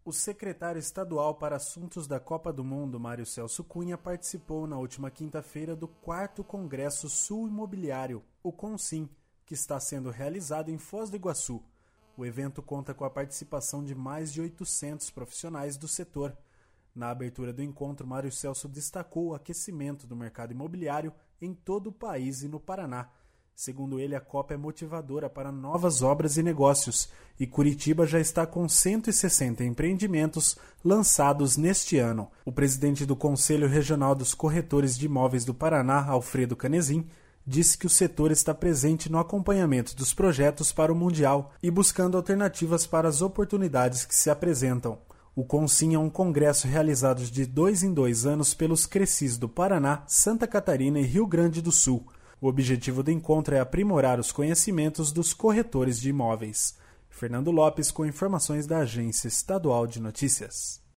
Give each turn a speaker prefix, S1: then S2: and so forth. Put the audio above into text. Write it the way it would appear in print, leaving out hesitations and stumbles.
S1: O secretário estadual para Assuntos da Copa do Mundo, Mário Celso Cunha, participou na última quinta-feira do 4º Congresso Sul Imobiliário, o CONSIM, que está sendo realizado em Foz do Iguaçu. O evento conta com a participação de mais de 800 profissionais do setor. Na abertura do encontro, Mário Celso destacou o aquecimento do mercado imobiliário em todo o país e no Paraná. Segundo ele, a Copa é motivadora para novas obras e negócios, e Curitiba já está com 160 empreendimentos lançados neste ano. O presidente do Conselho Regional dos Corretores de Imóveis do Paraná, Alfredo Canezin, disse que o setor está presente no acompanhamento dos projetos para o Mundial e buscando alternativas para as oportunidades que se apresentam. O CONSIM é um congresso realizado de 2 em 2 anos pelos CRECIs do Paraná, Santa Catarina e Rio Grande do Sul. O objetivo do encontro é aprimorar os conhecimentos dos corretores de imóveis. Fernando Lopes com informações da Agência Estadual de Notícias.